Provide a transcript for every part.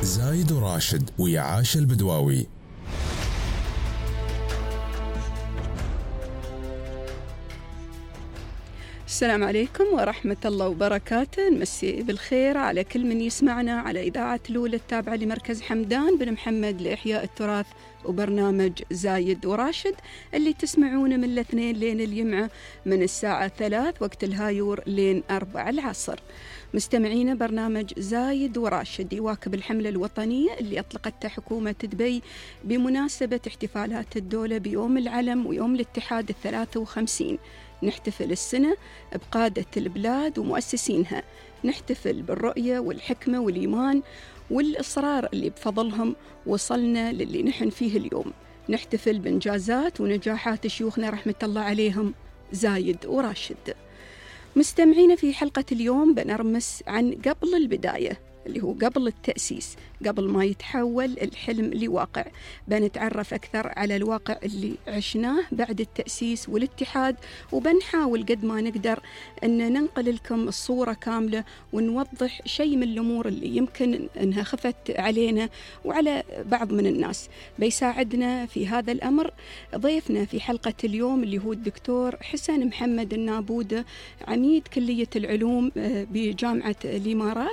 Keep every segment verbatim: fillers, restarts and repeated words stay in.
زايد وراشد ويا عاشا البدواوي. السلام عليكم ورحمة الله وبركاته. نمسي بالخير على كل من يسمعنا على إذاعة لولة التابعة لمركز حمدان بن محمد لإحياء التراث وبرنامج زايد وراشد اللي تسمعونه من الاثنين لين الجمعة من الساعة ثلاث وقت الهايور لين أربع العصر. مستمعين، برنامج زايد وراشد يواكب الحملة الوطنية اللي أطلقتها حكومة دبي بمناسبة احتفالات الدولة بيوم العلم ويوم الاتحاد الثلاثة وخمسين. نحتفل السنة بقادة البلاد ومؤسسينها، نحتفل بالرؤية والحكمة والإيمان والإصرار اللي بفضلهم وصلنا للي نحن فيه اليوم، نحتفل بإنجازات ونجاحات شيوخنا رحمة الله عليهم زايد وراشد. مستمعين، في حلقة اليوم بنرمس عن قبل البداية اللي هو قبل التأسيس، قبل ما يتحول الحلم لواقع. بنتعرف أكثر على الواقع اللي عشناه بعد التأسيس والاتحاد، وبنحاول قد ما نقدر أن ننقل لكم الصورة كاملة ونوضح شيء من الأمور اللي يمكن أنها خفت علينا وعلى بعض من الناس. بيساعدنا في هذا الأمر ضيفنا في حلقة اليوم اللي هو الدكتور حسن محمد النابودة، عميد كلية العلوم بجامعة الإمارات،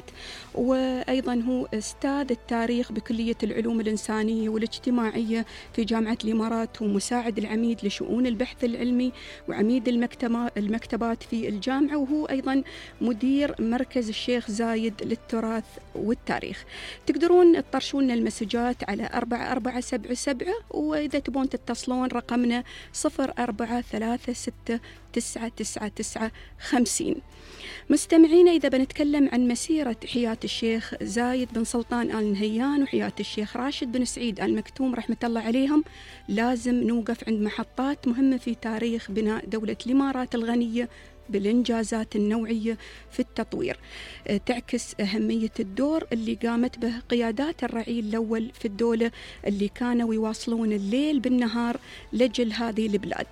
وأيضا هو أستاذ التاريخ بكلية العلوم الإنسانية والاجتماعية في جامعة الإمارات، ومساعد العميد لشؤون البحث العلمي وعميد المكتبات في الجامعة، وهو أيضا مدير مركز الشيخ زايد للتراث والتاريخ. تقدرون تطرشون المسجات على أربعة أربعة سبعة سبعة، وإذا تبون تتصلون رقمنا صفر أربعة ثلاثة ستة تسعة تسعة تسعة خمسين. مستمعين، إذا بنتكلم عن مسيرة حياة الشيخ زايد بن سلطان آل نهيان وحياة الشيخ راشد بن سعيد آل مكتوم رحمة الله عليهم، لازم نوقف عند محطات مهمة في تاريخ بناء دولة الإمارات الغنية بالإنجازات النوعية في التطوير، تعكس أهمية الدور اللي قامت به قيادات الرعيل الأول في الدولة اللي كانوا يواصلون الليل بالنهار لجل هذه البلاد.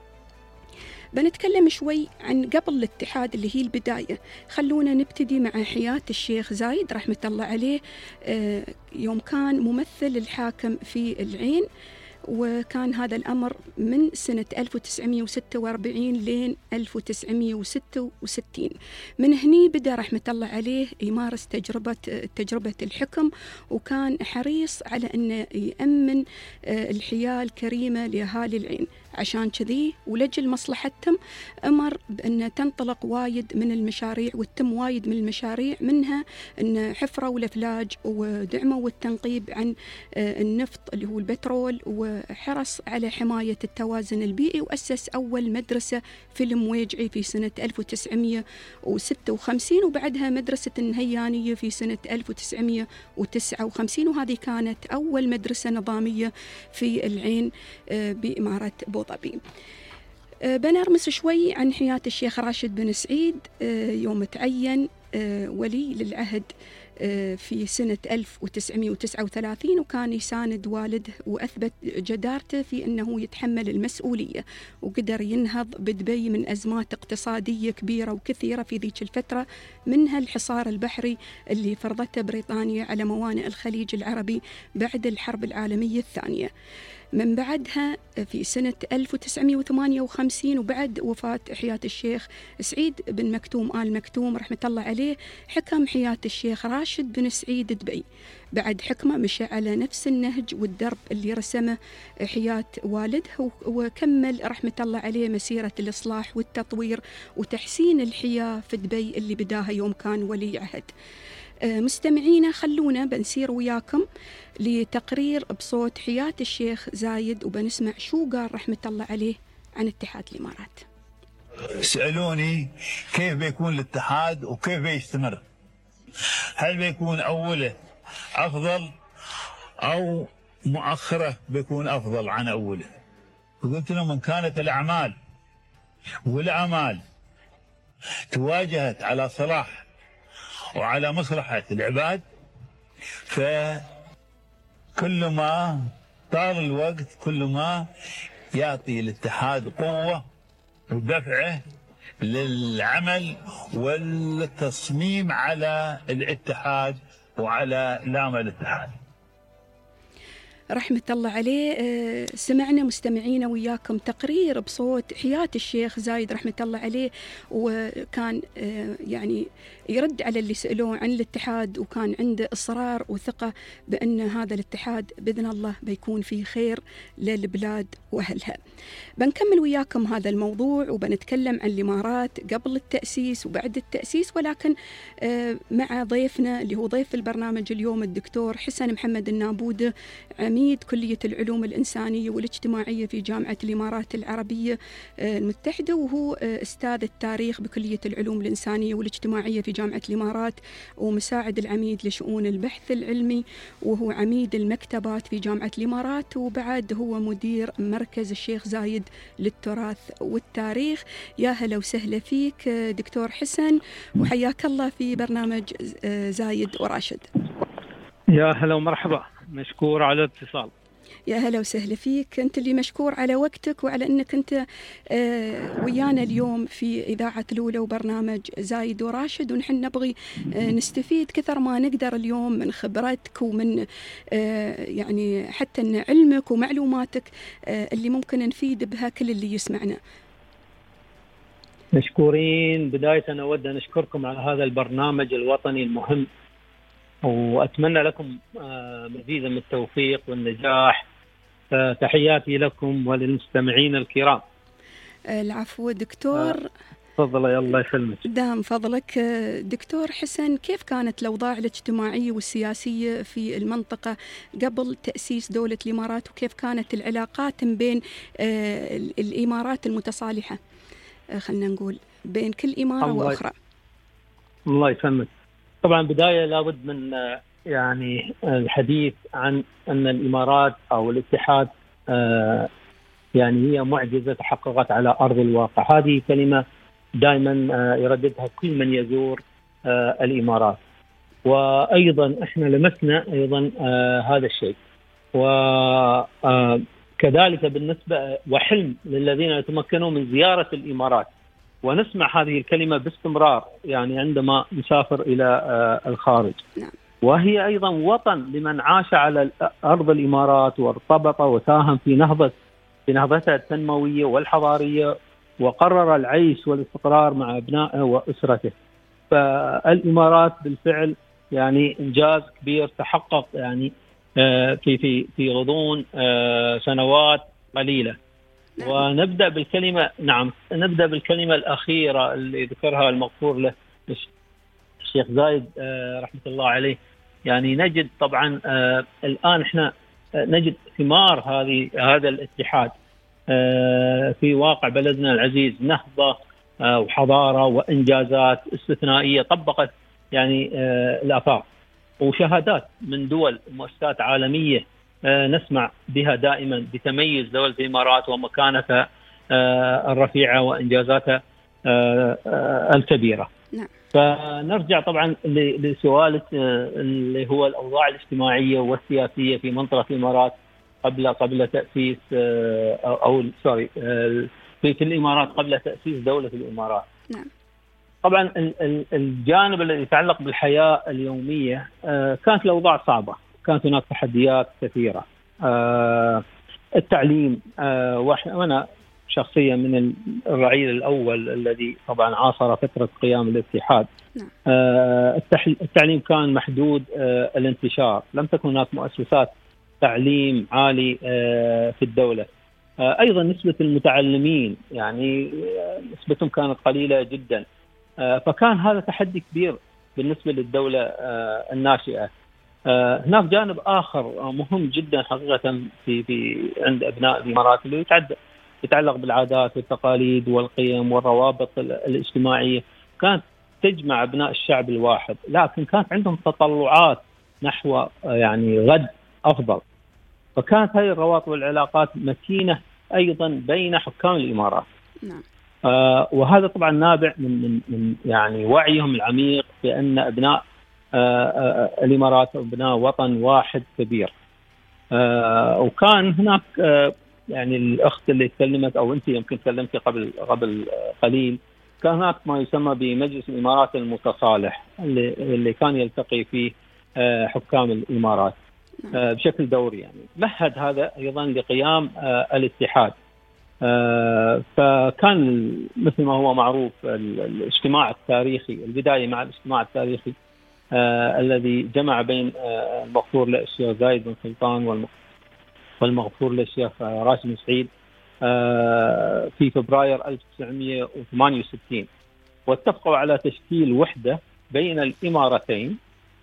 بنتكلم شوي عن قبل الاتحاد اللي هي البداية. خلونا نبتدي مع حياة الشيخ زايد رحمة الله عليه يوم كان ممثل الحاكم في العين، وكان هذا الأمر من سنة ألف وتسعمائة وستة وأربعين لين ألف وتسعمائة وستة وستين. من هني بدأ رحمة الله عليه يمارس تجربة تجربة الحكم، وكان حريص على أن يأمن الحياة الكريمة لأهالي العين. عشان كذي ولجل مصلحتهم أمر بأن تنطلق وايد من المشاريع وتتم وايد من المشاريع، منها أن حفروا والأفلاج ودعموا التنقيب عن النفط اللي هو البترول، وحرص على حماية التوازن البيئي، وأسس أول مدرسة في المويجعي في سنة ألف وتسعمائة وستة وخمسين، وبعدها مدرسة النهيانية في سنة ألف وتسعمائة وتسعة وخمسين، وهذه كانت أول مدرسة نظامية في العين بإمارة أبو ظبي. بنرمس شوي عن حياة الشيخ راشد بن سعيد يوم تعين ولي للعهد في سنة ألف وتسعمائة وتسعة وثلاثين، وكان يساند والده وأثبت جدارته في أنه يتحمل المسؤولية، وقدر ينهض بدبي من أزمات اقتصادية كبيرة وكثيرة في ذيك الفترة، منها الحصار البحري اللي فرضته بريطانيا على موانئ الخليج العربي بعد الحرب العالمية الثانية. من بعدها في سنة ألف وتسعمائة وثمانية وخمسين وبعد وفاة حياة الشيخ سعيد بن مكتوم آل مكتوم رحمة الله عليه، حكم حياة الشيخ راشد بن سعيد دبي. بعد حكمه مشى على نفس النهج والدرب اللي رسمه حياة والده، وكمل رحمة الله عليه مسيرة الإصلاح والتطوير وتحسين الحياة في دبي اللي بداها يوم كان ولي عهد. مستمعينا، خلونا بنسير وياكم لتقرير بصوت حياة الشيخ زايد، وبنسمع شو قال رحمة الله عليه عن اتحاد الإمارات. سألوني كيف بيكون الاتحاد وكيف بيستمر، هل بيكون أوله أفضل أو مؤخره بيكون أفضل عن أوله؟ قلت لهم من كانت الأعمال والأعمال تواجهت على صلاح وعلى مصلحة العباد، فكل ما طال الوقت كل ما يعطي الاتحاد قوة ودفعه للعمل والتصميم على الاتحاد وعلى لامع الاتحاد. رحمة الله عليه. سمعنا مستمعينا وياكم تقرير بصوت حياة الشيخ زايد رحمة الله عليه، وكان يعني يرد على اللي سألوه عن الاتحاد، وكان عنده إصرار وثقة بأن هذا الاتحاد بإذن الله بيكون فيه خير للبلاد وأهلها. بنكمل وياكم هذا الموضوع وبنتكلم عن الإمارات قبل التأسيس وبعد التأسيس، ولكن مع ضيفنا اللي هو ضيف البرنامج اليوم الدكتور حسن محمد النابودة، عميد كلية العلوم الإنسانية والاجتماعية في جامعة الإمارات العربية المتحدة، وهو أستاذ التاريخ بكلية العلوم الإنسانية والاجتماعية في جامعة الإمارات، ومساعد العميد لشؤون البحث العلمي، وهو عميد المكتبات في جامعة الإمارات، وبعد هو مدير مركز الشيخ زايد للتراث والتاريخ. يا هلا وسهلا فيك دكتور حسن، وحياك الله في برنامج زايد وراشد. يا هلا ومرحبا، مشكور على الاتصال. يا هلا وسهلا فيك، أنت اللي مشكور على وقتك وعلى أنك أنت ويانا اليوم في إذاعة الأولى وبرنامج زايد وراشد، ونحن نبغي نستفيد كثر ما نقدر اليوم من خبرتك ومن يعني حتى أن علمك ومعلوماتك اللي ممكن نفيد بها كل اللي يسمعنا. مشكورين. بداية أنا أود أن أشكركم على هذا البرنامج الوطني المهم، وأتمنى لكم مزيدا من التوفيق والنجاح. تحياتي لكم وللمستمعين الكرام. العفو دكتور. تفضل. الله يسلمك. دام فضلك دكتور حسن، كيف كانت الأوضاع الاجتماعية والسياسية في المنطقة قبل تأسيس دولة الإمارات، وكيف كانت العلاقات بين الإمارات المتصالحة، خلنا نقول بين كل إمارة وأخرى؟ الله يسلمك. طبعا بداية لابد من يعني الحديث عن أن الإمارات أو الاتحاد يعني هي معجزة تحققت على أرض الواقع. هذه كلمة دائما يرددها كل من يزور الإمارات، وأيضا إحنا لمسنا أيضا هذا الشيء، وكذلك بالنسبة وحلم للذين يتمكنوا من زيارة الإمارات، ونسمع هذه الكلمة باستمرار يعني عندما نسافر إلى الخارج. وهي أيضا وطن لمن عاش على أرض الإمارات وارتبط وساهم في نهضة في نهضتها التنموية والحضارية، وقرر العيش والاستقرار مع أبنائه وأسرته. فالإمارات بالفعل يعني إنجاز كبير تحقق يعني في في في غضون سنوات قليلة. ونبدأ بالكلمة نعم نبدأ بالكلمة الأخيرة اللي ذكرها المغفور له الشيخ زايد رحمة الله عليه. يعني نجد طبعا الآن إحنا نجد ثمار هذه هذا الاتحاد في واقع بلدنا العزيز، نهضة وحضارة وإنجازات استثنائية طبقت يعني الآفاق، وشهادات من دول مؤسسات عالمية نسمع بها دائما بتميز دولة الإمارات ومكانتها الرفيعة وإنجازاتها الكبيرة. نعم. فنرجع طبعا لسؤالك اللي هو الأوضاع الاجتماعية والسياسية في منطقة الإمارات قبل قبل تأسيس أو, أو سوري في الإمارات قبل تأسيس دولة الإمارات. نعم. طبعا الجانب الذي يتعلق بالحياة اليومية كانت الأوضاع صعبة، كانت هناك تحديات كثيرة. التعليم، وأنا شخصيا من الرعيل الأول الذي طبعا عاصر فترة قيام الاتحاد. التعليم كان محدود الانتشار، لم تكن هناك مؤسسات تعليم عالي في الدولة. أيضا نسبة المتعلمين يعني نسبتهم كانت قليلة جدا، فكان هذا تحدي كبير بالنسبة للدولة الناشئة. هناك جانب آخر مهم جدا حقيقة في في عند أبناء الإمارات اللي يتعدى يتعلق بالعادات والتقاليد والقيم والروابط الاجتماعية، كانت تجمع أبناء الشعب الواحد، لكن كانت عندهم تطلعات نحو يعني غد أفضل. فكانت هذه الروابط والعلاقات متينة أيضا بين حكام الإمارات. نعم. آه وهذا طبعا نابع من من من يعني وعيهم العميق بأن أبناء آه آه الإمارات أبناء وطن واحد كبير. آه وكان هناك آه يعني الأخت اللي تكلمت أو أنت يمكن تكلمتي قبل قبل قليل، كان هناك ما يسمى بمجلس الإمارات المتصالح اللي اللي كان يلتقي فيه حكام الإمارات بشكل دوري. يعني مهد هذا أيضا لقيام الاتحاد. فكان مثل ما هو معروف الاجتماع التاريخي، البداية مع الاجتماع التاريخي الذي جمع بين المغفور للشيخ زايد بن سلطان والمغفور للشيخ راشد بن سعيد في فبراير ألف وتسعمئة وثمانية وستين، واتفقوا على تشكيل وحدة بين الإمارتين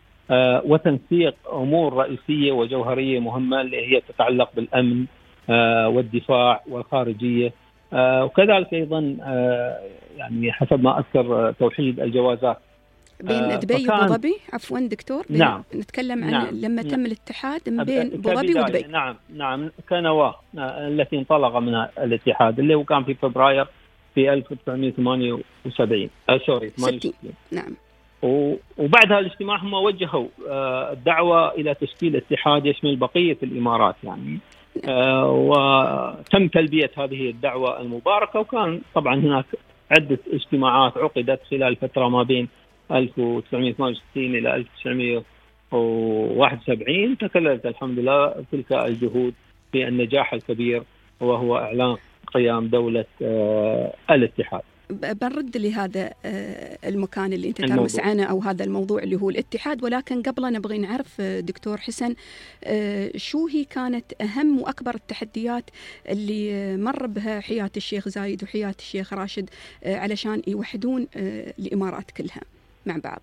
وتنسيق أمور رئيسية وجوهرية مهمة اللي هي تتعلق بالأمن والدفاع والخارجية، وكذلك أيضا يعني حسب ما أذكر توحيد الجوازات بين دبي وابو ظبي. عفوا دكتور، نعم نتكلم عن نعم لما تم نعم الاتحاد من بين ابو ظبي ودبي. نعم نعم كنواة التي انطلق منها الاتحاد اللي هو كان في فبراير في ألف وتسعمئة وثمانية وسبعين آه سوري ثمانية وستين. نعم. وبعدها الاجتماع هم وجهوا الدعوة إلى تشكيل اتحاد يشمل بقية الإمارات يعني. آه وتم تلبية هذه الدعوة المباركة، وكان طبعا هناك عدة اجتماعات عقدت خلال فترة ما بين ألف وتسعمئة وثمانية وستين إلى ألف وتسعمئة وواحد وسبعين. تكللت الحمد لله تلك الجهود في النجاح الكبير وهو إعلان قيام دولة آه الاتحاد. بنرد لهذا المكان اللي انت ترمس عنه او هذا الموضوع اللي هو الاتحاد، ولكن قبل نبغي نعرف دكتور حسن شو هي كانت اهم واكبر التحديات اللي مر بها حياة الشيخ زايد وحياة الشيخ راشد علشان يوحدون الامارات كلها مع بعض.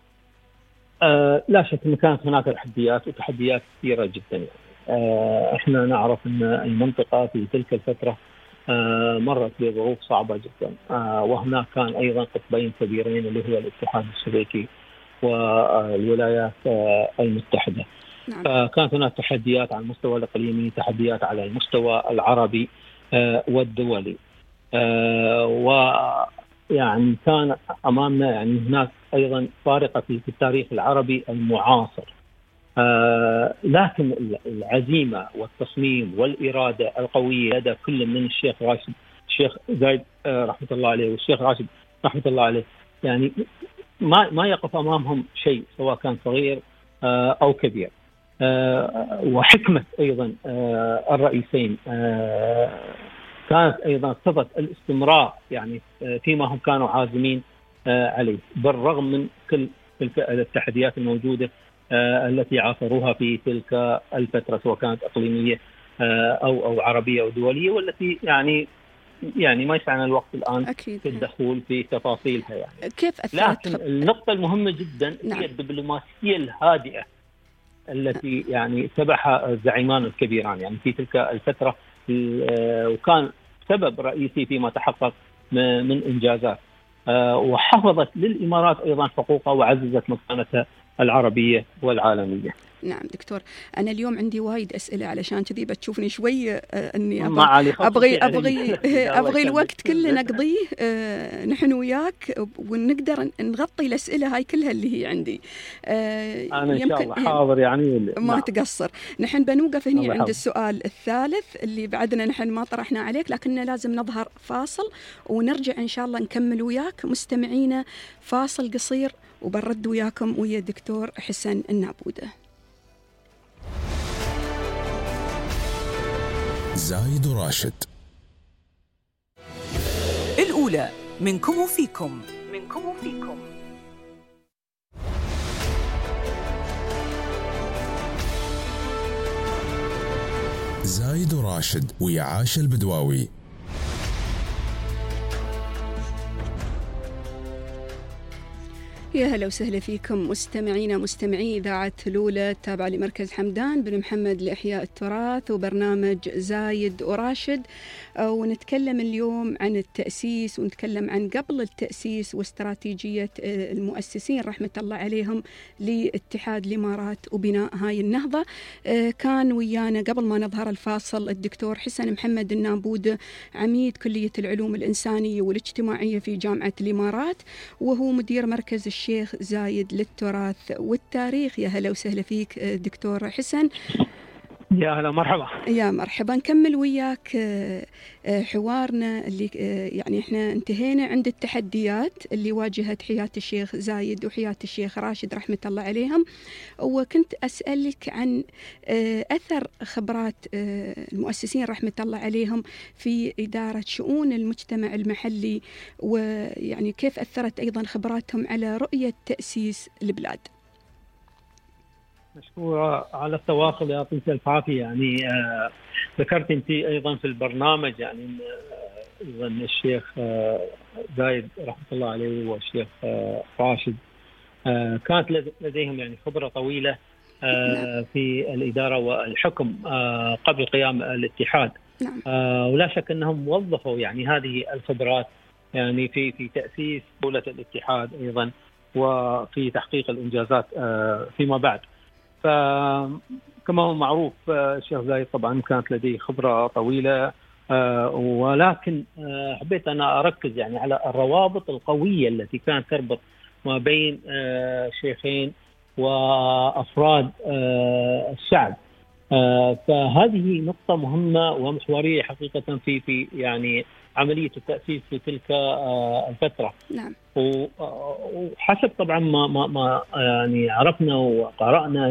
أه لا شك ان كانت هناك تحديات وتحديات كثيره جدا. يعني أه احنا نعرف ان المنطقه في تلك الفتره آه مرت بظروف صعبة جدا، آه وهناك كان أيضا قطبين كبيرين اللي هو الاتحاد السوفيتي والولايات آه المتحدة. نعم. فكانت هناك تحديات على المستوى الإقليمي، تحديات على المستوى العربي آه والدولي، آه ويعني كان أمامنا يعني هناك أيضا فارقة في التاريخ العربي المعاصر. آه لكن العزيمة والتصميم والإرادة القوية لدى كل من الشيخ راشد الشيخ زايد آه رحمة الله عليه والشيخ راشد رحمة الله عليه، يعني ما ما يقف أمامهم شيء سواء كان صغير آه أو كبير. آه وحكمة أيضا آه الرئيسين آه كانت أيضا اقتضت الاستمرار يعني آه فيما هم كانوا عازمين آه عليه بالرغم من كل تلك التحديات الموجودة آه التي عاصروها في تلك الفترة سواء كانت إقليمية آه أو أو عربية أو دولية، والتي يعني يعني ما يسعنا الوقت الآن أكيد في الدخول في تفاصيلها يعني. كيف أثرت؟ لكن النقطة المهمة جدا نعم. هي الدبلوماسية الهادئة التي يعني اتبعها الزعيمان الكبيران يعني في تلك الفترة، وكان سبب رئيسي فيما تحقق من إنجازات، وحفظت للإمارات أيضا حقوقها وعززت مكانتها العربية والعالمية. نعم دكتور، أنا اليوم عندي وايد أسئلة علشان كذي بتشوفني شوي أني أبغى أبغي أبغي, أبغي الوقت كله نقضيه أه نحن وياك ونقدر نغطي الأسئلة هاي كلها اللي هي عندي. أه أنا إن شاء الله حاضر يعني ما تقصر. نحن بنوقف هني عند السؤال الثالث اللي بعدنا نحن ما طرحنا عليك، لكننا لازم نظهر فاصل ونرجع إن شاء الله نكمل وياك مستمعينا فاصل قصير وبنرد وياكم ويا الدكتور حسن النابودة. زايد وراشد الأولى منكم وفيكم منكم وفيكم زايد وراشد ويا عاشا البدواوي. يا هلا وسهلا فيكم مستمعينا مستمعي إذاعة لولة التابعة لمركز حمدان بن محمد لإحياء التراث وبرنامج زايد وراشد، ونتكلم اليوم عن التأسيس ونتكلم عن قبل التأسيس واستراتيجية المؤسسين رحمة الله عليهم لاتحاد الإمارات وبناء هاي النهضة. كان ويانا قبل ما نظهر الفاصل الدكتور حسن محمد النابودة عميد كلية العلوم الإنسانية والاجتماعية في جامعة الإمارات، وهو مدير مركز الشيخ زايد للتراث والتاريخ. يا هلا وسهلا فيك دكتور حسن. يا هلا مرحبا. يا مرحبا. نكمل وياك حوارنا اللي يعني احنا انتهينا عند التحديات اللي واجهت حياة الشيخ زايد وحياة الشيخ راشد رحمة الله عليهم، وكنت أسألك عن أثر خبرات المؤسسين رحمة الله عليهم في إدارة شؤون المجتمع المحلي، ويعني كيف أثرت أيضا خبراتهم على رؤية تأسيس البلاد. مشكورة على التواصل، يعطيك العافية. يعني آه ذكرت أنت أيضا في البرنامج يعني أيضا الشيخ آه زايد رحمة الله عليه والشيخ آه راشد آه كانت لديهم يعني خبرة طويلة آه في الإدارة والحكم آه قبل قيام الاتحاد، آه ولا شك أنهم وظفوا يعني هذه الخبرات يعني في في تأسيس دولة الاتحاد أيضا، وفي تحقيق الإنجازات آه فيما بعد. فكما هو معروف الشيخ زايد طبعا كانت لديه خبرة طويلة، ولكن حبيت أنا أركز يعني على الروابط القوية التي كانت تربط ما بين شيخين وأفراد الشعب. فهذه نقطة مهمة ومحورية حقيقة في في يعني عملية التأسيس في تلك الفترة. نعم. وحسب طبعا ما ما ما يعني عرفنا وقرأنا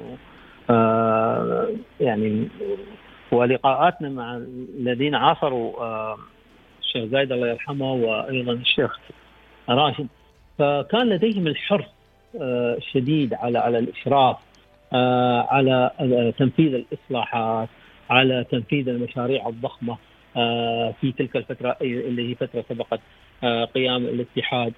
يعني ولقاءاتنا مع الذين عاصروا الشيخ زايد الله يرحمه وأيضا الشيخ راشد، فكان لديهم الحرص الشديد على على الإشراف على تنفيذ الإصلاحات، على تنفيذ المشاريع الضخمة في تلك الفترة اللي هي فترة سبقت قيام الاتحاد.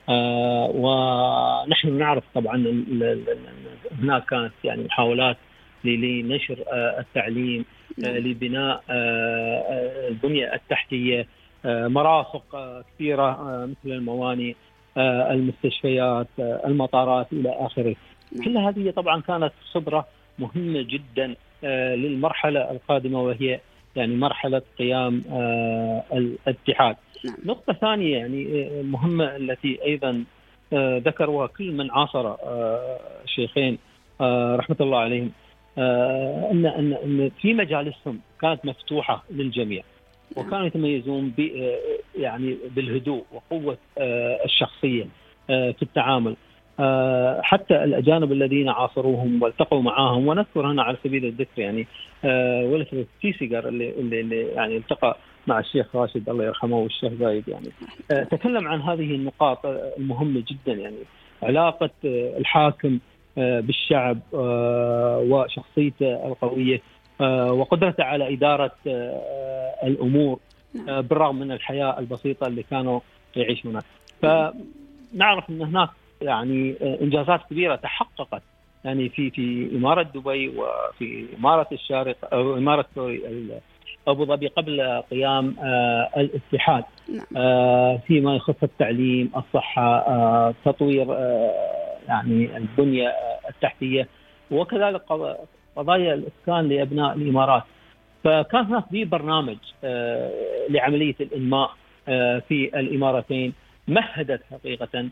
ونحن نعرف طبعا هناك كانت يعني محاولات لنشر التعليم، لبناء البنية التحتية، مرافق كثيرة مثل الموانئ، المستشفيات، المطارات إلى آخره. كل هذه طبعا كانت خبرة مهمة جدا للمرحلة القادمة، وهي يعني مرحلة قيام الاتحاد. نقطة ثانية يعني مهمة التي أيضا ذكروها كل من عاصر الشيخين رحمة الله عليهم، أن أن في مجالسهم كانت مفتوحة للجميع، وكانوا يتميزون ب يعني بالهدوء وقوة الشخصية في التعامل. حتى الأجانب الذين عاصروهم والتقوا معهم، ونذكر هنا على سبيل الذكر يعني ولفريد تيسيغر اللي, اللي يعني التقى مع الشيخ راشد الله يرحمه والشيخ زايد، يعني تكلم عن هذه النقاط المهمة جدا، يعني علاقة الحاكم بالشعب وشخصيته القوية وقدرته على إدارة الأمور بالرغم من الحياة البسيطة اللي كانوا يعيشونها. فنعرف أن هناك يعني إنجازات كبيرة تحققت يعني في في إمارة دبي وفي إمارة الشارقة أو إمارة أبو ظبي قبل قيام الاتحاد فيما يخص التعليم، الصحة، تطوير يعني البنية التحتية، وكذلك قضايا الإسكان لأبناء الإمارات. فكان هناك في برنامج لعملية الإنماء في الإمارتين مهدت حقيقة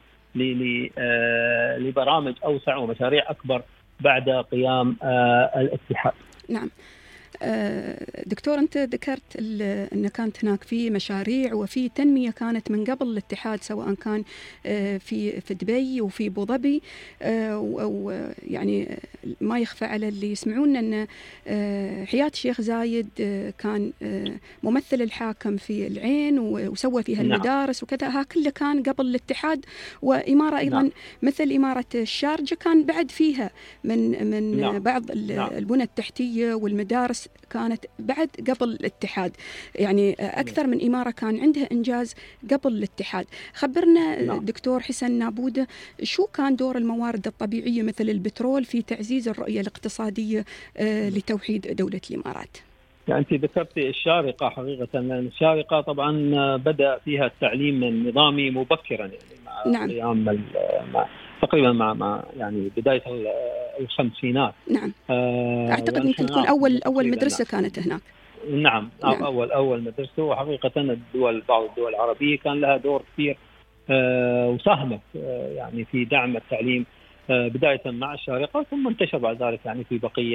لبرامج أوسع ومشاريع أكبر بعد قيام الاتحاد. نعم دكتور، أنت ذكرت أن كانت هناك في مشاريع وفي تنمية كانت من قبل الاتحاد، سواء كان في في دبي وفي أبو ظبي، ويعني ما يخفى على اللي يسمعون أن حياة الشيخ زايد كان ممثل الحاكم في العين وسوى فيها المدارس وكذا، ها كله كان قبل الاتحاد. وإمارة أيضا نعم. مثل إمارة الشارجة كان بعد فيها من من نعم. بعض البنى التحتية والمدارس كانت بعد قبل الاتحاد، يعني أكثر من إمارة كان عندها إنجاز قبل الاتحاد. خبرنا نعم. دكتور حسن نابودة، شو كان دور الموارد الطبيعية مثل البترول في تعزيز الرؤية الاقتصادية لتوحيد دولة الإمارات؟ يعني أنت ذكرت الشارقة حقيقة، الشارقة طبعا بدأ فيها التعليم النظامي مبكرا، يعني مع نعم. قيام مع تقريبا مع مع يعني بداية الخمسينات. نعم. آه أعتقد يمكن تكون أول أول مدرسة نعم. كانت هناك. نعم. نعم أول أول مدرسة، وحقيقة الدول بعض الدول العربية كان لها دور كبير آه وساهمت آه يعني في دعم التعليم آه بداية مع الشارقة، ثم انتشر بعد ذلك يعني في بقية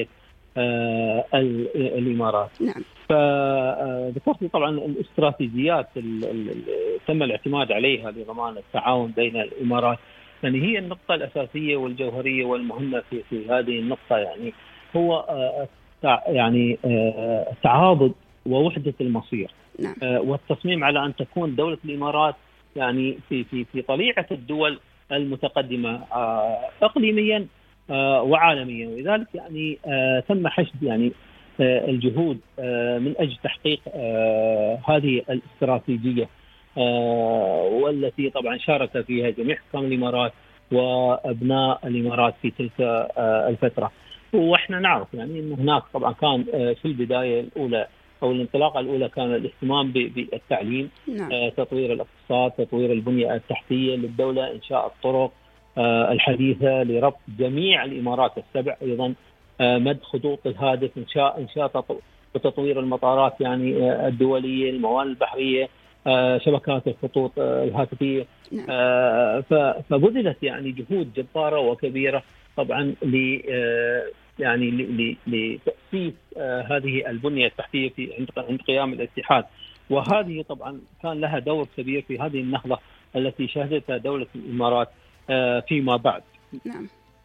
الإمارات. نعم. فذكرت طبعا الاستراتيجيات اللي تم الاعتماد عليها لضمان التعاون بين الإمارات، يعني هي النقطة الأساسية والجوهرية والمهمة في في هذه النقطة، يعني هو يعني تعاضد ووحدة المصير. نعم. والتصميم على أن تكون دولة الإمارات يعني في في في طليعة الدول المتقدمة إقليميا وعالميا، ولذلك يعني تم حشد يعني الجهود من أجل تحقيق هذه الاستراتيجية، والتي طبعا شارك فيها جميع حكام الإمارات وأبناء الإمارات في تلك الفترة. واحنا نعرف يعني أن هناك طبعا كان في البداية الأولى أو الانطلاقة الأولى كان الاهتمام بالتعليم. نعم. تطوير الاقتصاد، تطوير البنية التحتية للدولة، إنشاء الطرق الحديثة لربط جميع الإمارات السبع، أيضا مد خطوط الهادف، إنشاء إنشاء وتطوير المطارات يعني الدولية، الموانئ البحرية، شبكات الخطوط الهاتفية. نعم. فبذلت يعني جهود جبارة وكبيرة طبعا ل يعني لتأسيس هذه البنية التحتية في عند قيام الاتحاد، وهذه طبعا كان لها دور كبير في هذه النهضة التي شهدتها دولة الإمارات فيما بعد. نعم.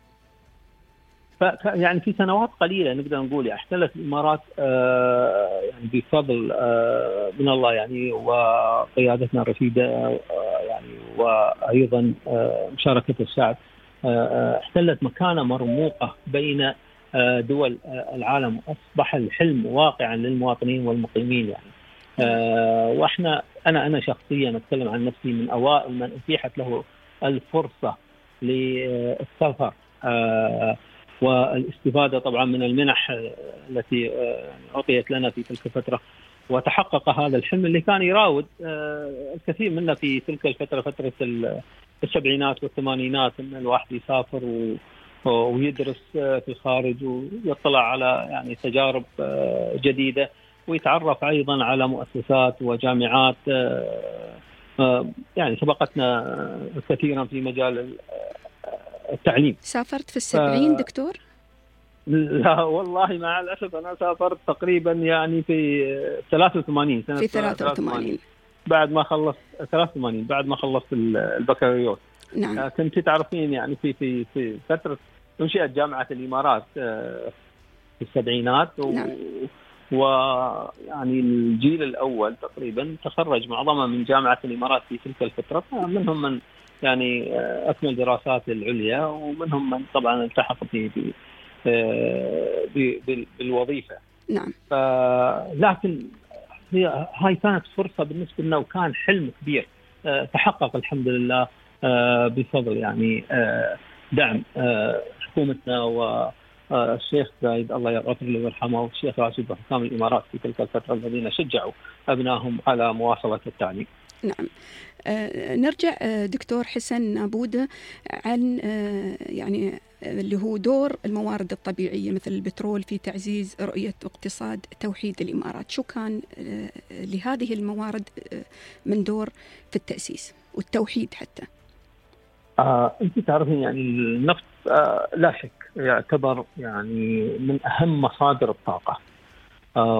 يعني في سنوات قليلة نقدر نقول احتلت الإمارات يعني بفضل من الله يعني وقيادتنا الرشيدة يعني وأيضا مشاركة الشعب، احتلت مكانة مرموقة بين دول العالم، أصبح الحلم واقعا للمواطنين والمقيمين يعني. واحنا أنا أنا شخصيا أتكلم عن نفسي من أوائل من أتيحت له الفرصة للسفر والاستفادة طبعا من المنح التي أعطيت لنا في تلك الفترة، وتحقق هذا الحلم اللي كان يراود الكثير منا في تلك الفترة، فترة السبعينات والثمانينات، أن الواحد يسافر ويدرس في الخارج ويطلع على يعني تجارب جديدة، ويتعرف أيضا على مؤسسات وجامعات يعني سبقتنا كثيرا في مجال التعليم. سافرت في السبعين دكتور؟ لا والله مع الأسف أنا سافرت تقريبا يعني في ثلاثة وثمانين سنة، في ثلاثة وثمانين بعد ما خلصت ثلاثة وثمانين بعد ما خلصت البكالوريوس. نعم. كنت تعرفين يعني في في في فترة انشئت جامعة الإمارات في السبعينات، و نعم. ويعني الجيل الأول تقريبا تخرج معظمه من جامعة الإمارات في تلك الفترة، منهم من يعني أكمل دراسات العليا، ومنهم من طبعا التحق في بالوظيفة. نعم. لكن هاي كانت فرصة بالنسبة لنا وكان حلم كبير تحقق الحمد لله بفضل يعني دعم حكومتنا والشيخ زايد الله يغفر له ويرحمه والشيخ راشد وحكام الإمارات في تلك الفترة الذين شجعوا أبنائهم على مواصلة التعليم. نعم. آه نرجع آه دكتور حسن نابودة عن آه يعني اللي هو دور الموارد الطبيعية مثل البترول في تعزيز رؤية واقتصاد توحيد الإمارات. شو كان آه لهذه الموارد آه من دور في التأسيس والتوحيد حتى؟ آه أنت تعرفين يعني النفط آه لا شك يعتبر يعني من أهم مصادر الطاقة، آه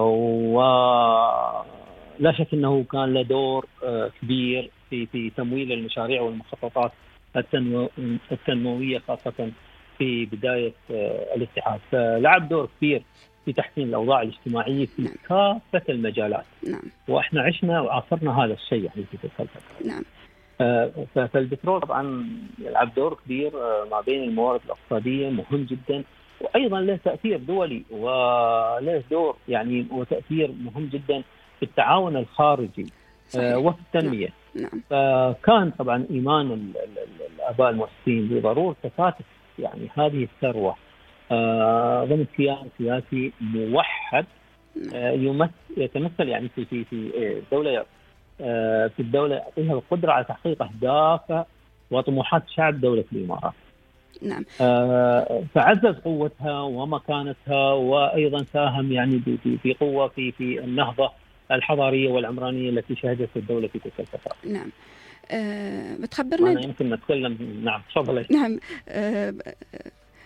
ولا شك أنه كان له دور آه كبير في في تمويل المشاريع والمخططات التنمو التنموية خاصة في بداية آه الاتحاد، فلعب دور كبير في تحسين الأوضاع الاجتماعية في كافة المجالات. نعم. وإحنا عشنا وعاصرنا هذا الشيء يعني في تلك الفترة. نعم. فالبترول طبعا يلعب دور كبير ما بين الموارد الاقتصادية، مهم جدا، وأيضا له تأثير دولي وله دور يعني وتأثير مهم جدا في التعاون الخارجي وفي التنمية. نعم. فكان طبعا إيمان الآباء المؤسسين بضرورة تكاتف يعني هذه الثروة ضمن كيان سياسي موحد يتمثل يعني في في في دولة في الدولة يعطيها القدرة على تحقيق أهداف وطموحات شعب دولة الإمارات. نعم. فعزز قوتها ومكانتها، وأيضا ساهم يعني في قوة في في النهضة الحضارية والعمرانية التي شهدتها الدولة في تلك الفترة. نعم. أه بتخبرنا أنا يمكن نتكلم. نعم تفضلي. نعم. أه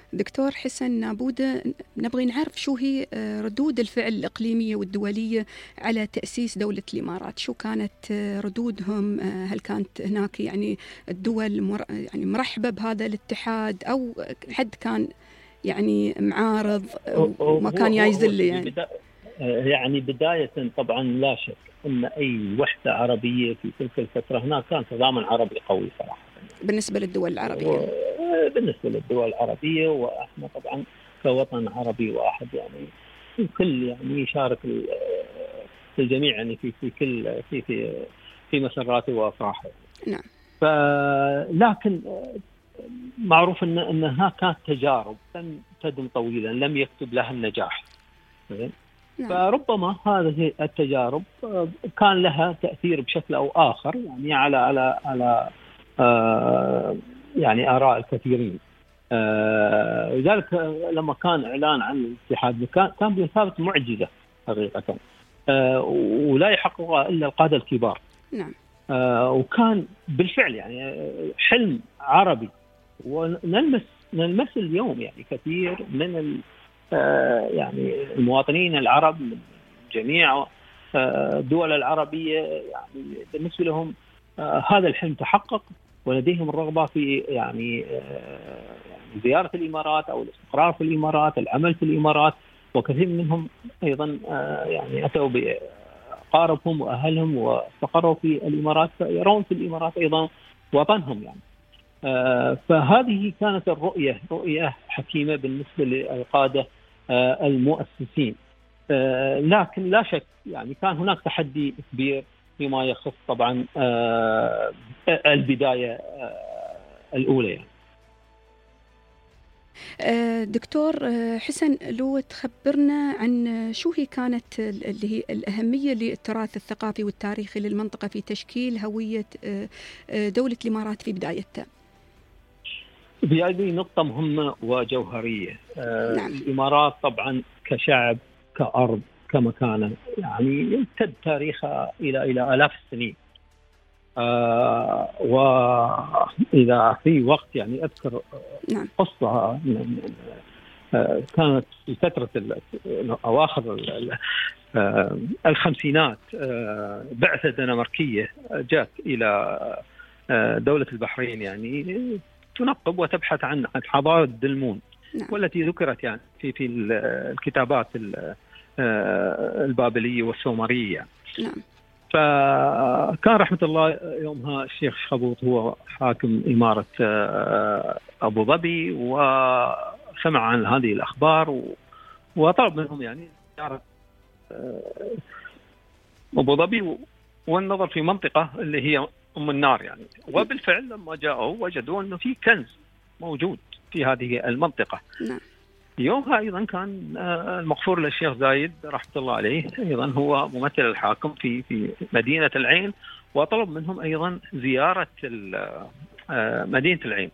دكتور حسن نابودة، نبغي نعرف شو هي ردود الفعل الإقليمية والدولية على تأسيس دولة الإمارات. شو كانت ردودهم؟ هل كانت هناك يعني الدول مر يعني مرحبة بهذا الاتحاد، أو حد كان يعني معارض وما كان يايزل يعني؟ يعني بداية طبعا لا شك أن أي وحدة عربية في تلك الفترة هناك كان تضامن عربي قوي صراحة بالنسبة للدول العربية. بالنسبة للدول العربية، وإحنا طبعا كوطن عربي واحد يعني الكل يعني يشارك الجميع يعني في في كل في في في مسراته وأفراحه. نعم. فلكن معروف أن أنها كانت تجارب لم تدم طويلا، لم يكتب لها النجاح. نعم. فربما هذه التجارب كان لها تأثير بشكل أو آخر يعني على على على آه يعني آراء الكثيرين. آه لذلك لما كان إعلان عن الاتحاد كان كان بمثابة معجزة حقيقة، آه ولا يحققها إلا القادة الكبار. نعم. آه وكان بالفعل يعني حلم عربي، ونلمس نلمس اليوم يعني كثير من ال آه يعني المواطنين العرب من جميع آه الدول العربية يعني بالنسبة لهم آه هذا الحلم تحقق، ولديهم الرغبة في يعني آه يعني زيارة الإمارات أو الاستقرار في الإمارات، العمل في الإمارات، وكثير منهم أيضا آه يعني أتوا بأقاربهم وأهلهم واستقروا في الإمارات، يرون في الإمارات أيضا وطنهم يعني. آه فهذه كانت الرؤية رؤية حكيمة بالنسبة للقادة آه المؤسسين. آه لكن لا شك يعني كان هناك تحدي كبير فيما يخص طبعا آه البداية آه الأولى يعني. دكتور حسن، لو تخبرنا عن شو هي كانت اللي هي الأهمية للتراث الثقافي والتاريخي للمنطقة في تشكيل هوية دولة الإمارات في بدايتها. هذه نقطة مهمة وجوهرية. نعم. الإمارات طبعا كشعب كأرض كمكانة يعني يمتد تاريخها إلى إلى آلاف السنين. آه وإذا في وقت يعني أذكر نعم. قصة آه كانت في فترة أواخر الخمسينات، آه بعثة دنماركية جاءت إلى آه دولة البحرين يعني تنقب وتبحث عن حضارة دلمون. نعم. والتي ذكرت يعني في في الكتابات البابلية والسومرية. نعم. فكان رحمة الله يومها الشيخ شخبوط هو حاكم إمارة أبو ظبي، وسمع عن هذه الأخبار وطلب منهم يعني زيارة أبو ظبي والنظر في منطقة اللي هي أم النار يعني. وبالفعل لما جاءوا وجدوا أنه في كنز موجود في هذه المنطقة. نعم. يومها أيضا كان المغفور للشيخ زايد رحمة الله عليه أيضا هو ممثل الحاكم في في مدينة العين، وطلب منهم أيضا زيارة مدينة العين.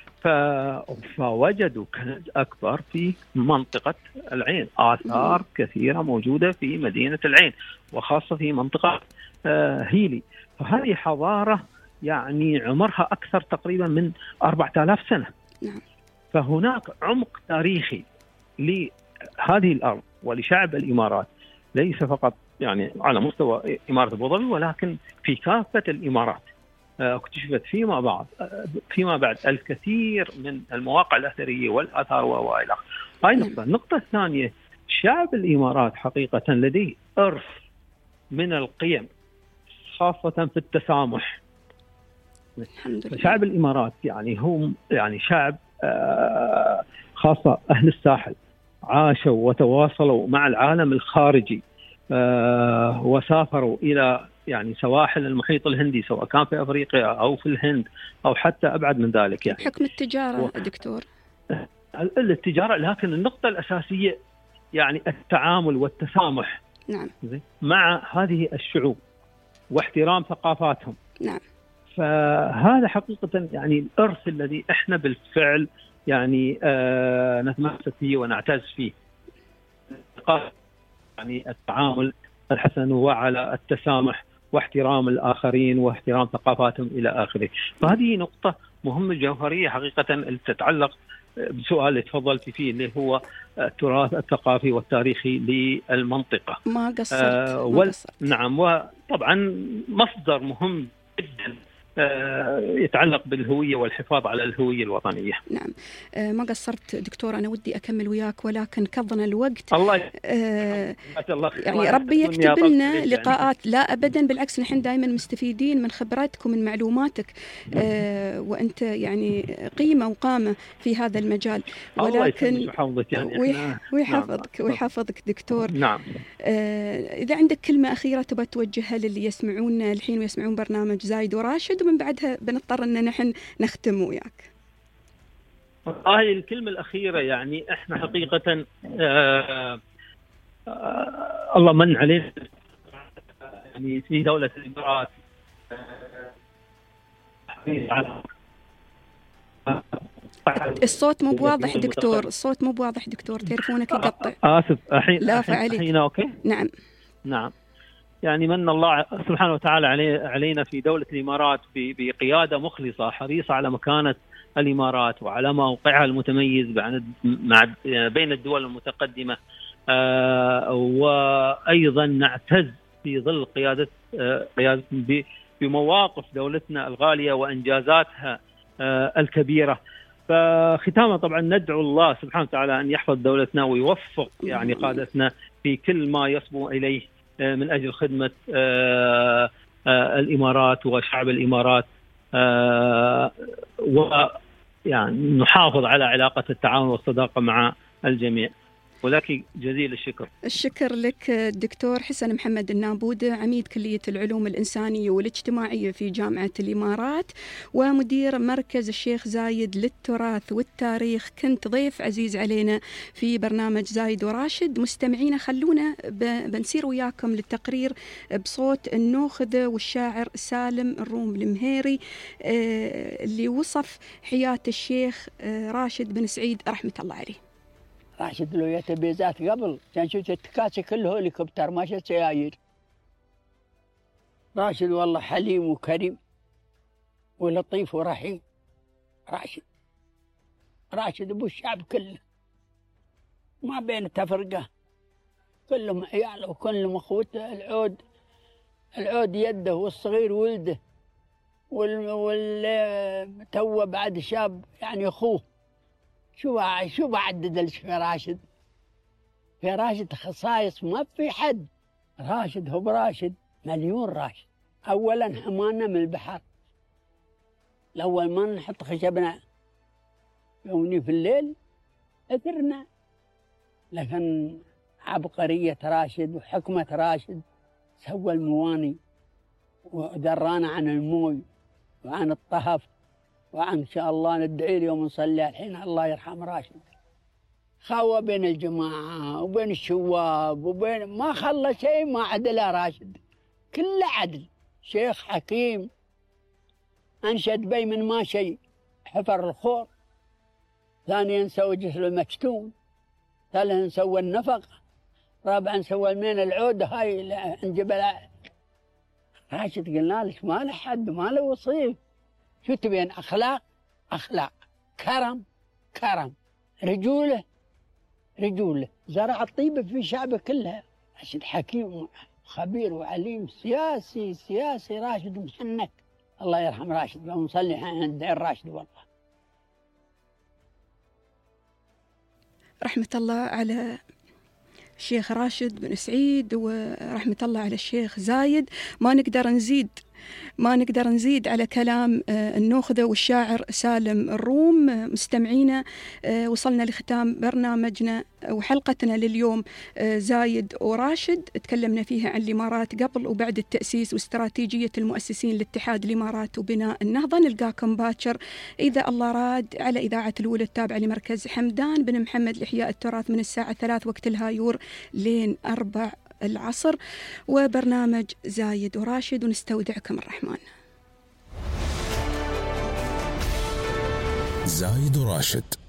فوجدوا كنز أكبر في منطقة العين، آثار كثيرة موجودة في مدينة العين وخاصة في منطقة هيلي. فهذه حضارة يعني عمرها أكثر تقريبا من أربعة آلاف سنة. نعم. فهناك عمق تاريخي لهذه الأرض ولشعب الإمارات، ليس فقط يعني على مستوى إمارة أبو ظبي ولكن في كافة الإمارات. اكتشفت فيما بعد فيما بعد الكثير من المواقع الأثرية والآثار وإلى آخره. هاي نقطة. النقطة الثانية، شعب الإمارات حقيقة لديه إرث من القيم خاصة في التسامح. شعب الإمارات يعني هم يعني شعب آه خاصة أهل الساحل عاشوا وتواصلوا مع العالم الخارجي، آه وسافروا إلى يعني سواحل المحيط الهندي سواء كان في أفريقيا أو في الهند أو حتى أبعد من ذلك يعني. بحكم التجارة و... دكتور التجارة. لكن النقطة الأساسية يعني التعامل والتسامح. نعم. مع هذه الشعوب واحترام ثقافاتهم. نعم. فهذا حقيقة يعني الإرث الذي إحنا بالفعل يعني آه نتمسك فيه ونعتز فيه، يعني التعامل الحسن وعلى التسامح واحترام الآخرين واحترام ثقافاتهم إلى آخره. فهذه نقطة مهمة جوهرية حقيقة تتعلق بسؤال اللي تفضلت فيه اللي هو التراث الثقافي والتاريخي للمنطقة. ما قصرت, آه ما قصرت. نعم، وطبعا مصدر مهم جدا يتعلق بالهوية والحفاظ على الهوية الوطنية. نعم، ما قصرت دكتور، أنا ودي أكمل وياك ولكن كضنا الوقت. الله آه يعني ربي يكتب لنا لقاءات. لا أبدا، بالعكس نحن دائما مستفيدين من خبراتك ومن معلوماتك، آه وأنت يعني قيمة وقامة في هذا المجال. ولكن يعني ويحفظك نعم. ويحفظك دكتور. نعم. آه إذا عندك كلمة أخيرة تبغى توجهها للي يسمعون الحين ويسمعون برنامج زايد وراشد، ومن بعدها بنضطر ان نحن نختم وياك. والله الكلمة الأخيرة يعني احنا حقيقة آه آه الله من علينا يعني في دولة الإمارات. الصوت مو بواضح دكتور، الصوت مو بواضح دكتور، تليفونك يقطع. آسف. الحين لا فعليك. الحين أوكي. نعم نعم. يعني من الله سبحانه وتعالى علينا في دولة الإمارات بقيادة مخلصة حريصة على مكانة الإمارات وعلى موقعها المتميز مع بين الدول المتقدمة، وأيضا نعتز في ظل قيادة قيادة بمواقف دولتنا الغالية وإنجازاتها الكبيرة. فختاما طبعا ندعو الله سبحانه وتعالى أن يحفظ دولتنا ويوفق يعني قادتنا في كل ما يصبو إليه من أجل خدمة آآ آآ الإمارات وشعب الإمارات، ويعني نحافظ على علاقة التعاون والصداقة مع الجميع. ولك جزيل الشكر. الشكر لك الدكتور حسن محمد النابودة، عميد كلية العلوم الإنسانية والاجتماعية في جامعة الإمارات ومدير مركز الشيخ زايد للتراث والتاريخ. كنت ضيف عزيز علينا في برنامج زايد وراشد. مستمعينا خلونا بنسير وياكم للتقرير بصوت النوخذة والشاعر سالم الروم المهيري اللي وصف حياة الشيخ راشد بن سعيد رحمة الله عليه. راشد لو يتبيزات قبل كان شفت التكاسي كله هليكوبتر ما شفت سيايير. راشد والله حليم وكريم ولطيف ورحيم. راشد راشد ابو الشعب كله، ما بين تفرقه، كلهم عياله وكلهم اخوته. العود العود يده والصغير ولده وال تو بعد شاب يعني اخوه. شو شو بعدد في راشد؟ في راشد خصائص ما في حد. راشد هو براشد مليون راشد. اولا حمانا من البحر، الاول ما نحط خشبنا يومني في الليل اثرنا، لكن عبقريه راشد وحكمه راشد سوى المواني ودرانا عن الموي وعن الطهف، وعن شاء الله ندعي له ونصلي الحين الله يرحم راشد. خاوى بين الجماعة وبين الشواب وبين ما خلى شيء ما عدله راشد، كله عدل. شيخ حكيم أنشد بي من ما شيء، حفر الخور، ثانيا سوى جسر المكتوم، ثالثا سوى النفق، رابعا سوى المين العودة هاي عند جبل راشد. قلنا لك ما له حد ما له وصيف. شو تبين؟ أخلاق أخلاق، كرم كرم، رجولة رجولة، زرع الطيبة في شعبه كلها. راشد حكيم خبير وعليم، سياسي سياسي راشد محنك. الله يرحم راشد. لو نصلي ندعي الراشد والله. رحمة الله على الشيخ راشد بن سعيد ورحمة الله على الشيخ زايد. ما نقدر نزيد ما نقدر نزيد على كلام النوخذة والشاعر سالم الروم. مستمعينا وصلنا لختام برنامجنا وحلقتنا لليوم زايد وراشد. تكلمنا فيها عن الإمارات قبل وبعد التأسيس واستراتيجية المؤسسين لاتحاد الإمارات وبناء النهضة. نلقاكم باكر إذا الله راد على إذاعة الأولى التابعة لمركز حمدان بن محمد لإحياء التراث من الساعة ثلاث وقت الهايور لين أربع العصر، وبرنامج زايد وراشد، ونستودعكم الرحمن. زايد وراشد.